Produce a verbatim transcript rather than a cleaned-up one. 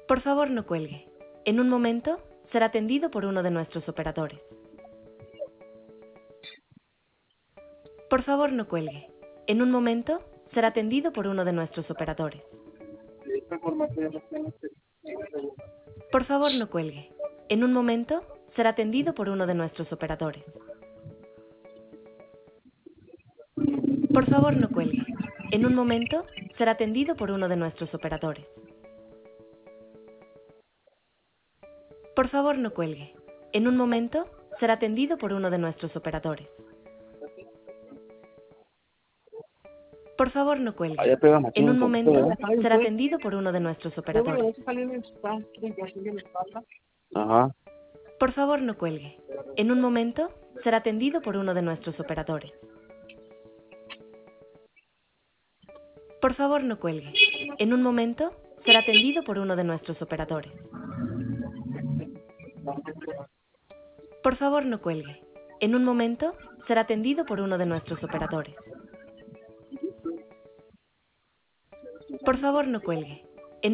Por favor, no cuelgue. En un momento, será atendido por uno de nuestros operadores. Por favor, no cuelgue. En un momento, será atendido por uno de nuestros operadores. Por favor, no cuelgue. En un momento, será atendido por uno de nuestros operadores. Por favor, no cuelgue. En un momento, será atendido por uno de nuestros operadores. Por favor, no cuelgue. En un momento, será atendido por uno de nuestros operadores. Por favor, no cuelgue. Allá pega machín En el un poquito, momento, ¿verdad? será atendido por uno de nuestros operadores. Ajá. Por favor, no cuelgue. En un momento, será atendido por uno de nuestros operadores. Por favor, no cuelgue. En un momento, será atendido por uno de nuestros operadores. Por favor, no cuelgue. En un momento, será atendido por uno de nuestros operadores. Por favor, no cuelgue.